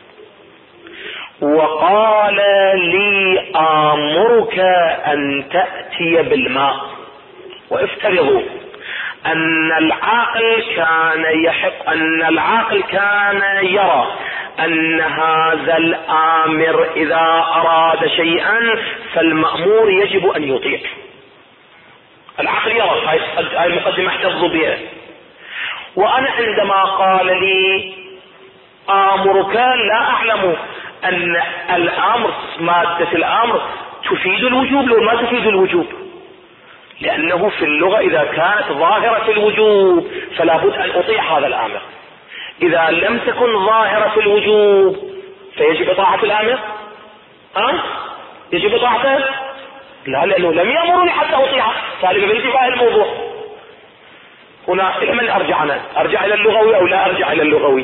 وقال لي آمرك أن تأتي بالماء، وافترضوا أن العاقل كان يحق أن العاقل كان يرى أن هذا الآمر إذا أراد شيئا فالمأمور يجب أن يطيع. العقل يرى، هاي المقدمة احتفظوا بها. وأنا عندما قال لي آمرك لا أعلم أن الأمر مادة الأمر تفيد الوجوب لو ما تفيد الوجوب، لأنه في اللغة إذا كانت ظاهرة الوجوب فلا بد أن أطيع هذا الآمر. إذا لم تكن ظاهرة الوجوب فيجب طاعة الآمر؟ ها؟ يجب طاعته؟ لا، لأنه لم يأمرني حتى أطيعه. طالب بانتباه الموضوع. هنا إلى من أرجع أنا؟ أرجع إلى اللغوي أو لا أرجع إلى اللغوي؟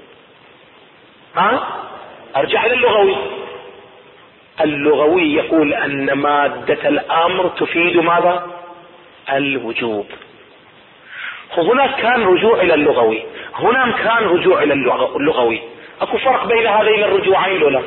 ها؟ أرجع إلى اللغوي. اللغوي يقول أن مادة الأمر تفيد ماذا؟ الوجوب. هناك كان رجوع إلى اللغوي، هنا كان رجوع إلى اللغوي. أكو فرق بين هذين الرجوعين ولا؟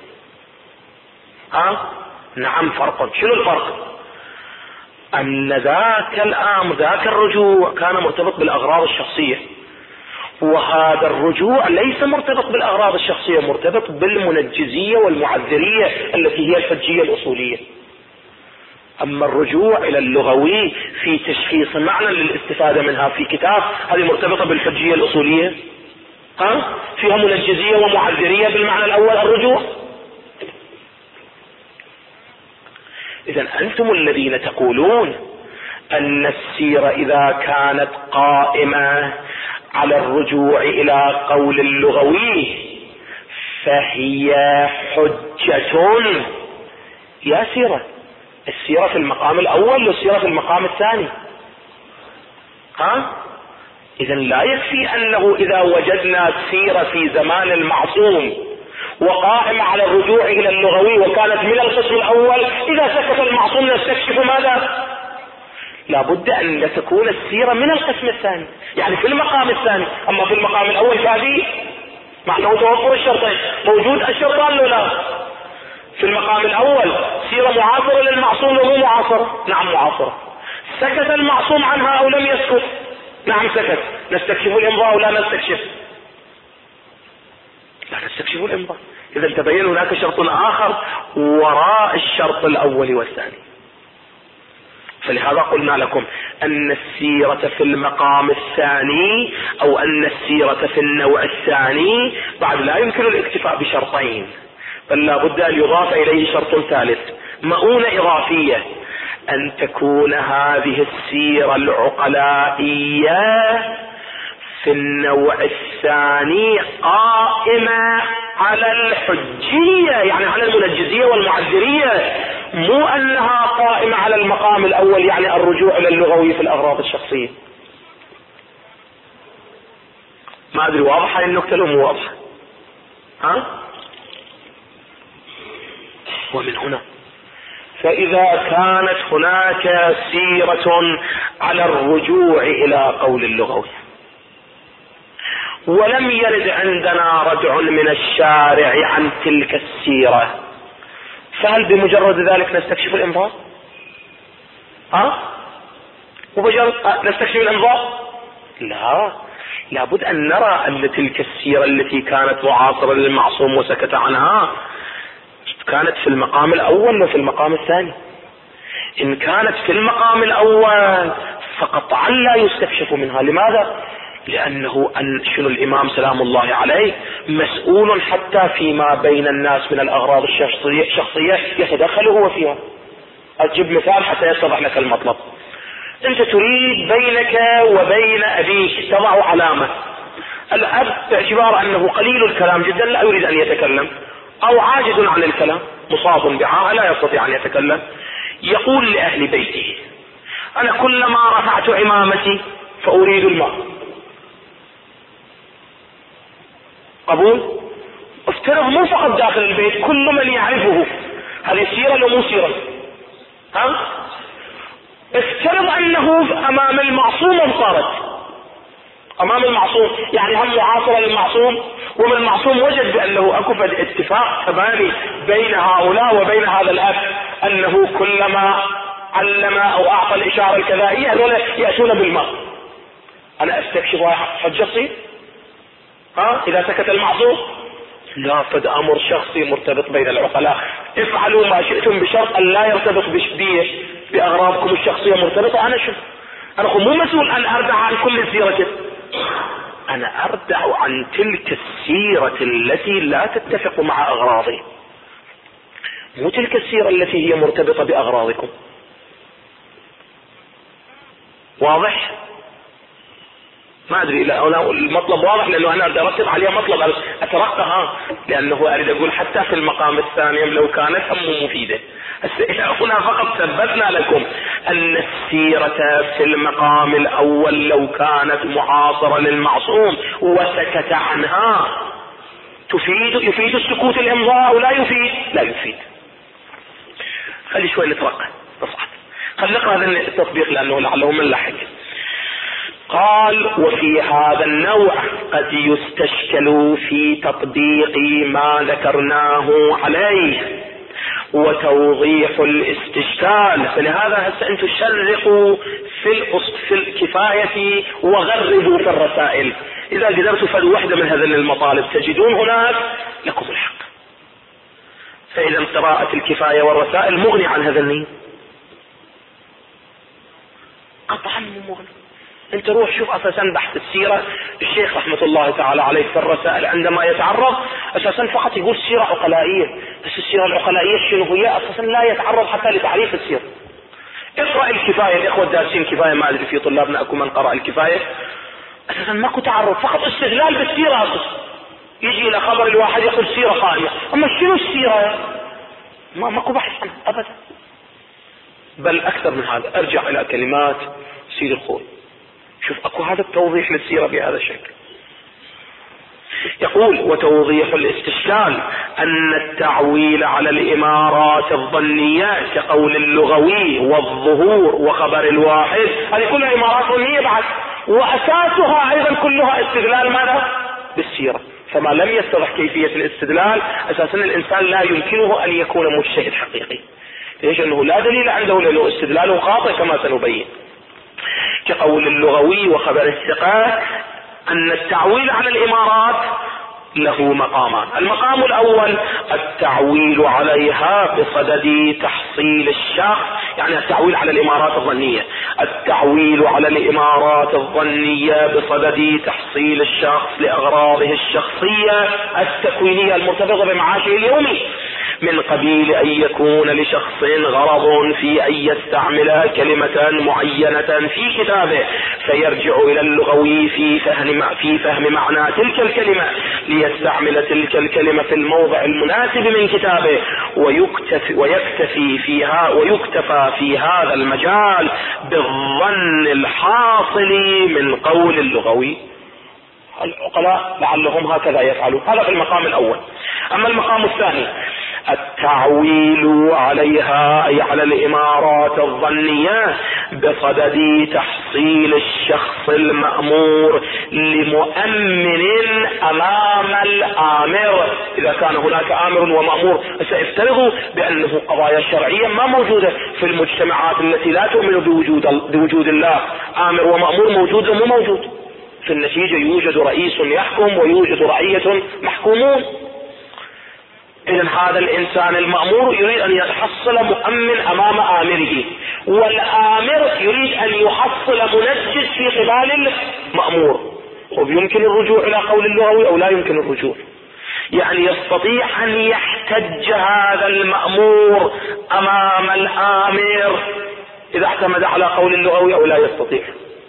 ها؟ نعم فرق. شنو الفرق؟ أن ذاك الأمر ذاك الرجوع كان مرتبط بالأغراض الشخصية، وهذا الرجوع ليس مرتبط بالأغراض الشخصية، مرتبط بالمنجزية والمعذرية التي هي الحجية الأصولية. أما الرجوع إلى اللغوي في تشخيص معنى للاستفادة منها في كتاب، هذه مرتبطة بالحجية الأصولية، ها؟ فيها منجزية ومعذرية بالمعنى الأول الرجوع. اذا انتم الذين تقولون ان السيرة اذا كانت قائمة على الرجوع الى قول اللغوي فهي حجة. يا سيرة، السيرة في المقام الاول والسيرة في المقام الثاني. ها اذا لا يكفي انه اذا وجدنا سيرة في زمان المعصوم وقائمة على الرجوع الى اللغوي وكانت من القسم الاول، اذا سكت المعصوم نستكشف ماذا؟ لابد ان تكون السيرة من القسم الثاني، يعني في المقام الثاني. اما في المقام الاول فهذه معناه توفر الشرطين. موجود الشرطان ولا لا؟ في المقام الاول سيرة معاصرة للمعصوم ومو معاصرة؟ نعم معاصرة. سكت المعصوم عنها او لم يسكت؟ نعم سكت. نستكشف الامضاء ولا نستكشف؟ لا نستكشف الامضاء. اذا تبين هناك شرط اخر وراء الشرط الاول والثاني. فلهذا قلنا لكم ان السيرة في المقام الثاني او ان السيرة في النوع الثاني بعد لا يمكن الاكتفاء بشرطين، بل لا بد ان يضاف اليه شرط ثالث، مؤونة اضافية، ان تكون هذه السيرة العقلائية في النوع الثاني قائمة على الحجية، يعني على المنجزية والمعذرية، مو انها قائمة على المقام الاول، يعني الرجوع الى اللغوي في الاغراض الشخصية. ما ادري واضحة النكتة لو مو واضحة؟ ها؟ ومن هنا فاذا كانت هناك سيرة على الرجوع الى قول اللغوي ولم يرد عندنا ردع من الشارع عن تلك السيرة، فهل بمجرد ذلك نستكشف الامضاء؟ ها؟ وبمجرد نستكشف الامضاء؟ لا، لابد ان نرى ان تلك السيرة التي كانت معاصرة للمعصوم وسكت عنها كانت في المقام الاول وفي المقام الثاني. ان كانت في المقام الاول فقطعا لا يستكشف منها. لماذا؟ لانه أن شنو الامام سلام الله عليه مسؤول حتى فيما بين الناس من الاغراض الشخصية يتدخل هو فيها. اجيب مثال حتى يتضح لك المطلب. انت تريد بينك وبين ابيك تضع علامة. الاب باعتبار انه قليل الكلام جدا لا يريد ان يتكلم او عاجز عن الكلام، مصاب بعاهة لا يستطيع ان يتكلم، يقول لاهل بيته انا كلما رفعت عمامتي فاريد الماء. قبول؟ افترض مو فقط داخل البيت، كل من يعرفه. هذه سيرة لو مو سيرة؟ ها؟ افترض انه امام المعصوم انصارت امام المعصوم، يعني هم معاصرة للمعصوم، ومن المعصوم وجد بانه اكو اتفاق تباني بين هؤلاء وبين هذا الاب انه كلما علم او اعطى الاشارة الكذائية هذول يأتون بالماء. انا استكشف حجة تصير؟ ها؟ اذا سكت المعصوم لا، فد امر شخصي مرتبط بين العقلاء، افعلوا ما شئتم بشرط ان لا يرتبط بشبيه باغراضكم الشخصية مرتبطة. انا شو؟ انا مو مسؤول ان اردع عن كل سيرة، انا اردع عن تلك السيرة التي لا تتفق مع اغراضي، مو تلك السيرة التي هي مرتبطة باغراضكم. واضح؟ ما ادري لا المطلب واضح، لانه انا اريد ارتب عليه مطلب اترقها، لانه اريد اقول حتى في المقام الثاني لو كانت هم مفيدة. هنا فقط ثبتنا لكم ان السيرة في المقام الاول لو كانت معاصرة للمعصوم وسكت عنها تفيد يفيد السكوت الامضاء او لا يفيد؟ لا يفيد. خلي شوي نترقى نصعد، خلي نقرأ هذا التطبيق لانه لعله من لاحق. قال وفي هذا النوع قد يستشكل في تطبيق ما ذكرناه عليه وتوضيح الاستشكال، فلهذا هسه انتم شرقوا في في الكفاية وغربوا في الرسائل. اذا قدرتوا فد واحدة من هذه المطالب تجدون هناك لكم الحق. فاذا قراءة الكفاية والرسائل مغني عن هذا النيل؟ قطعا مغني. انت روح شوف اساسا بحث السيرة، الشيخ رحمة الله تعالى عليه في الرسائل عندما يتعرض اساسا فقط يقول سيرة عقلائية. بس السيرة العقلائية شنو هي؟ أساسا لا يتعرض حتى لتعريف السيرة. اقرأ الكفاية، الإخوة الدارسين كفاية، ما أدري في طلابنا أكو من قرأ الكفاية، أساسا ماكو تعرض، فقط استدلال بالسيرة أساسا. يجي إلى خبر الواحد يقول سيرة قائمة، أما شنو السيرة؟ ما ماكو بحث عنها أبدا. بل أكثر من هذا، أرجع إلى كلمات سيد الخوي، شوف أكو هذا التوضيح للسيرة بهذا الشكل. يقول: وتوضيح الاستشكال أن التعويل على الإمارات الظنية كقول اللغوي والظهور وخبر الواحد، هذه كلها إمارات ظنية بعد، وأساسها أيضا كلها استدلال ماذا؟ بالسيرة. فما لم يتضح كيفية الاستدلال أساسا الإنسان لا يمكنه أن يكون مجتهد حقيقي، ليش؟ أنه لا دليل عنده له استدلاله خاطئ كما سنبين. كقول اللغوي وخبر الثقة أن التعويل على الإمارات له مقامان. المقام الأول التعويل عليها بصدد تحصيل الشخص، يعني التعويل على الإمارات الظنية، التعويل على الإمارات الظنية بصدد تحصيل الشخص لأغراضه الشخصية التكوينية المرتبطة بمعاشه اليومي، من قبيل أن يكون لشخص غرض في أن يستعمل كلمة معينة في كتابه فيرجع إلى اللغوي في فهم في فهم معنى تلك الكلمة ليستعمل تلك الكلمة في الموضع المناسب من كتابه، ويكتفي ويكتفي فيها ويكتفى في هذا المجال بالظن الحاصل من قول اللغوي. العقلاء لعلهم هكذا يفعلون. هذا في المقام الأول. أما المقام الثاني التعويل عليها أي على الإمارات الظنية بصدد تحصيل الشخص المأمور لمؤمن أمام الآمر، إذا كان هناك آمر ومأمور. سيفترض بأنه قضايا شرعية ما موجودة في المجتمعات التي لا تؤمن بوجود, بوجود الله، آمر ومأمور موجود ومو موجود، في النتيجة يوجد رئيس يحكم ويوجد رعية محكومون. إذن هذا الإنسان المأمور يريد أن يحصل مؤمن أمام آمره، والآمر يريد أن يحصل منجز في قبال المأمور. ويمكن الرجوع إلى قول اللغوي أو لا يمكن الرجوع؟ يعني يستطيع أن يحتج هذا المأمور أمام الآمر إذا اعتمد على قول اللغوي أو لا يستطيع؟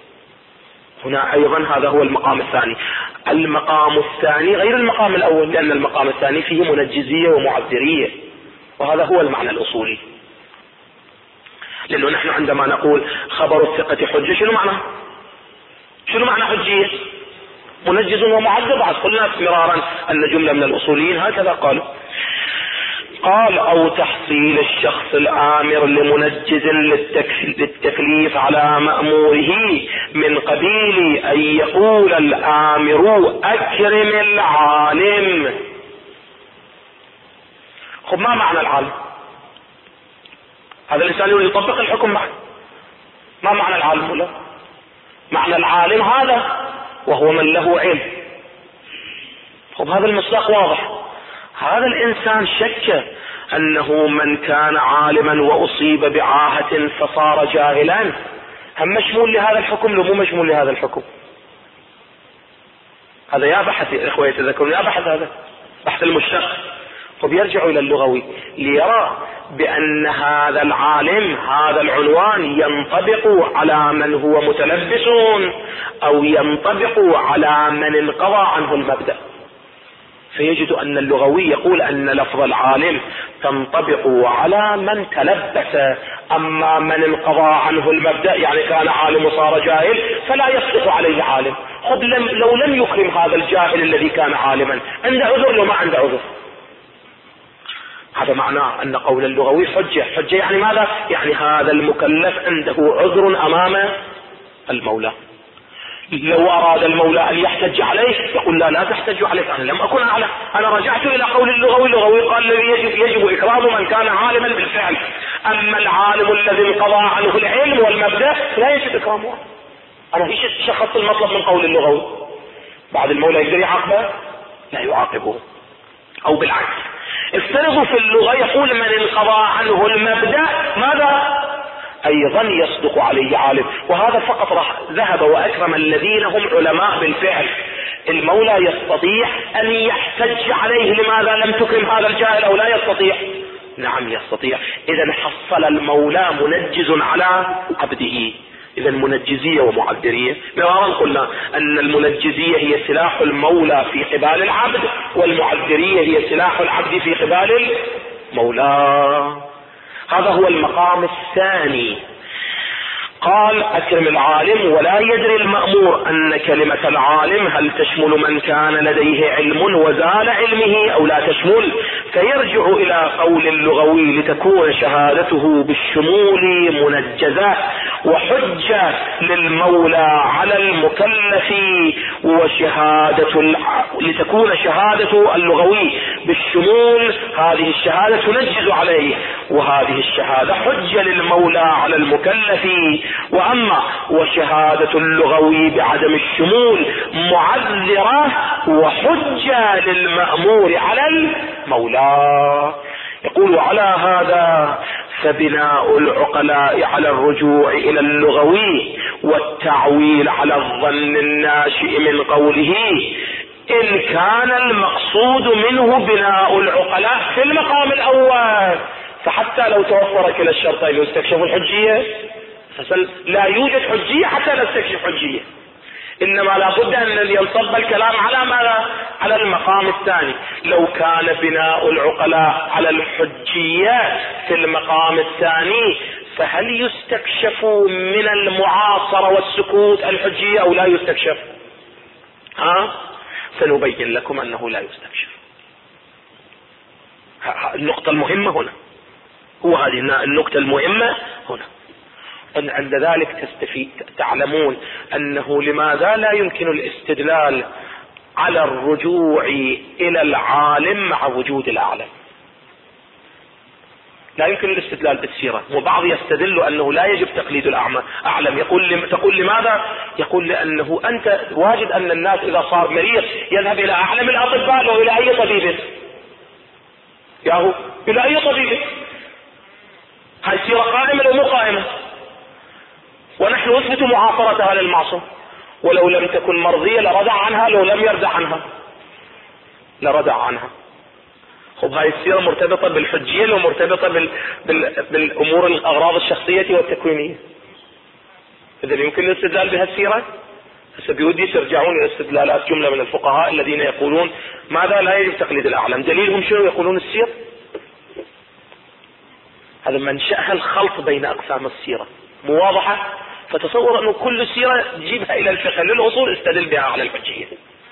هنا أيضا هذا هو المقام الثاني. المقام الثاني غير المقام الأول، لأن المقام الثاني فيه منجزية ومعذرية، وهذا هو المعنى الأصولي. لأنه نحن عندما نقول خبر الثقة حجة، شنو معنى؟ شنو معنى حجية؟ منجز ومعذر. بعد قلنا مرارا أن جملة من الأصوليين هكذا قالوا. قال: أو تحصيل الشخص الآمر لمنجز للتكليف على مأموره من قبيل أن يقول الآمر أكرم العالم. خب ما معنى العالم؟ هذا الإنسان يريد يطبق الحكم معه. ما معنى العالم؟ ولا معنى العالم هذا وهو من له علم. خب هذا المصداق واضح. هذا الإنسان شك أنه من كان عالما وأصيب بعاهة فصار جاهلا، هم مشمول لهذا الحكم لو مو مشمول لهذا الحكم؟ هذا يا بحث يا إخوة يتذكرون، يا بحث هذا بحث المشتق. فبيرجع إلى اللغوي ليرى بأن هذا العالم هذا العنوان ينطبق على من هو متلبس أو ينطبق على من انقضى عنه المبدأ. فيجد أن اللغوي يقول أن لفظ العالم تنطبق على من تلبس، أما من انقضى عنه المبدأ يعني كان عالم وصار جاهل فلا يصدق عليه عالم. خب لو لم يكرم هذا الجاهل الذي كان عالما، عنده عذر لو ما عنده عذر؟ هذا معناه أن قول اللغوي حجة. حجة يعني ماذا؟ يعني هذا المكلف عنده عذر أمام المولى. لو أراد المولى أن يحتج عليه يقول: لا لا تحتج عليك، أنا لم أكن أعلم، أنا رجعت إلى قول اللغوي. اللغوي قال الذي يجب, يجب إكرام من كان عالما بالفعل، أما العالم الذي انقضى عنه العلم والمبدأ لا يجب إكرامه. أنا ايش شخص المطلب من قول اللغوي؟ بعد المولى يقدر يعاقبه؟ لا يعاقبه. أو بالعكس، افترضوا في اللغة يقول من انقضى عنه المبدأ ماذا؟ أيضا يصدق عليه عالم. وهذا فقط راح ذهب وأكرم الذين هم علماء بالفعل، المولى يستطيع أن يحتج عليه لماذا لم تكرم هذا الجاهل أو لا يستطيع؟ نعم يستطيع. إذا حصل المولى منجز على عبده. إذا منجزية ومعذرية. مرارا قلنا أن المنجزية هي سلاح المولى في قبال العبد، والمعذرية هي سلاح العبد في قبال المولى. هذا هو المقام الثاني. قال أكرم العالم ولا يدري المأمور أن كلمة العالم هل تشمل من كان لديه علم وزال علمه أو لا تشمل، فيرجع إلى قول اللغوي لتكون شهادته بالشمول منجزة وحجة للمولى على المكلف، وشهادة الع... لتكون شهادة اللغوي بالشمول هذه الشهادة تنجز عليه، وهذه الشهادة حجة للمولى على المكلف. وأما وشهادة اللغوي بعدم الشمول معذرة وحجة للمأمور على المولى. يقول على هذا فبناء العقلاء على الرجوع إلى اللغوي والتعويل على الظن الناشئ من قوله إن كان المقصود منه بناء العقلاء في المقام الأول، فحتى لو توفر كلا الشرطين يستكشف الحجية، لا يوجد حجية حتى نستكشف حجية، إنما لابد أن ينصب الكلام على ماذا؟ على المقام الثاني. لو كان بناء العقلاء على الحجية في المقام الثاني فهل يستكشف من المعاصرة والسكوت الحجية أو لا يستكشف؟ ها؟ سنبين لكم أنه لا يستكشف. النقطة المهمة هنا، هو هذه النقطة المهمة هنا. عند ذلك تستفيد تعلمون أنه لماذا لا يمكن الاستدلال على الرجوع إلى العالم مع وجود الأعلم. لا يمكن الاستدلال بالسيرة. وبعض يستدل أنه لا يجب تقليد الأعمى أعلم. يقول تقول لماذا؟ يقول لأنه أنت واجد أن الناس إذا صار مريض يذهب إلى أعلم الأطباء أو إلى أي طبيب، ياهو إلى أي طبيب. هاي سيرة قائمة أو مو قائمة؟ ونحن نثبت معاصرتها للمعصوم، ولو لم تكن مرضية لردع عنها، لو لم يردع عنها لردع عنها. خب هاي السيرة مرتبطة بالحجية لو مرتبطة بال... بال... بالأمور الأغراض الشخصية والتكوينية. إذا يمكن الاستدلال بهالسيرة. هسه بودي ترجعون إلى استدلالات جملة من الفقهاء الذين يقولون ماذا لا يجب تقليد الأعلم. دليلهم شنو؟ يقولون السير هذا منشأها الخلط بين أقسام السيرة، مو واضحة؟ فتصور أنه كل سيرة تجيبها إلى الفقه للأصول استدل بها على الحجية.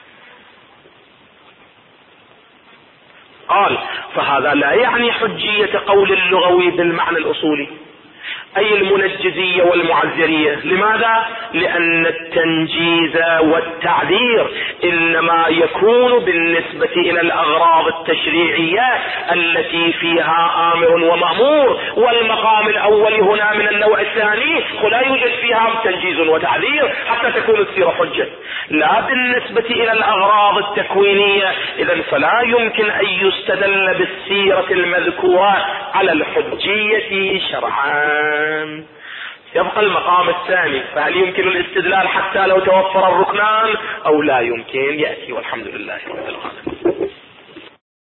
قال فهذا لا يعني حجية قول اللغوي بالمعنى الأصولي أي المنجزية والمعذرية. لماذا؟ لأن التنجيز والتعذير إنما يكون بالنسبة إلى الأغراض التشريعية التي فيها آمر ومأمور، والمقام الأول هنا من النوع الثاني ولا يوجد فيها تنجيز وتعذير حتى تكون السيرة حجة، لا بالنسبة إلى الأغراض التكوينية. إذن فلا يمكن أن يستدل بالسيرة المذكورة على الحجية شرعا. يبقى المقام الثاني، فهل يمكن الاستدلال حتى لو توفر الركنان أو لا يمكن؟ يأتي والحمد لله رب العالمين.